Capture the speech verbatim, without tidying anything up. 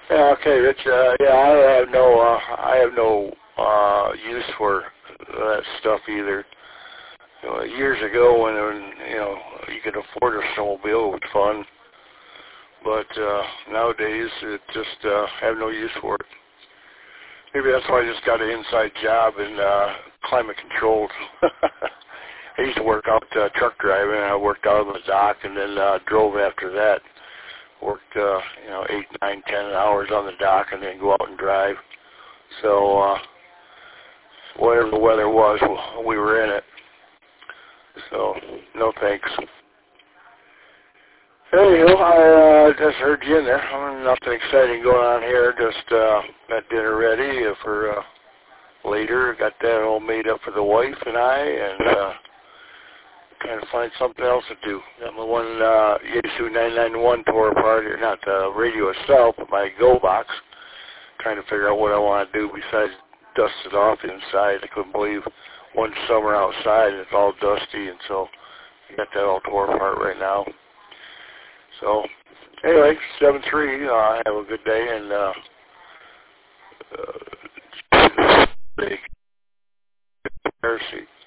Yeah, okay, Rich. Uh, yeah, I have no, uh, I have no uh, use for that stuff either. You know, years ago, when, when you know you could afford a snowmobile, it was fun. But uh, nowadays, it just uh, have no use for it. Maybe that's why I just got an inside job in uh, climate controlled. I used to work out uh, truck driving, and I worked out on the dock, and then uh, drove after that. Worked, uh, you know, eight, nine, ten hours on the dock, and then go out and drive. So, uh, whatever the weather was, we were in it. So, no thanks. Anywho, I uh, just heard you in there. I nothing exciting going on here. Just uh, got dinner ready for uh, later. Got that all made up for the wife and I, and uh, trying to find something else to do. Got my one uh, Yaesu nine ninety-one tore apart, or not the radio itself, but my Go box. Trying to figure out what I want to do besides dust it off inside. I couldn't believe one summer outside and it's all dusty, and so I got that all tore apart right now. So anyway, seven three. Uh, have a good day, and uh, uh, big mercy.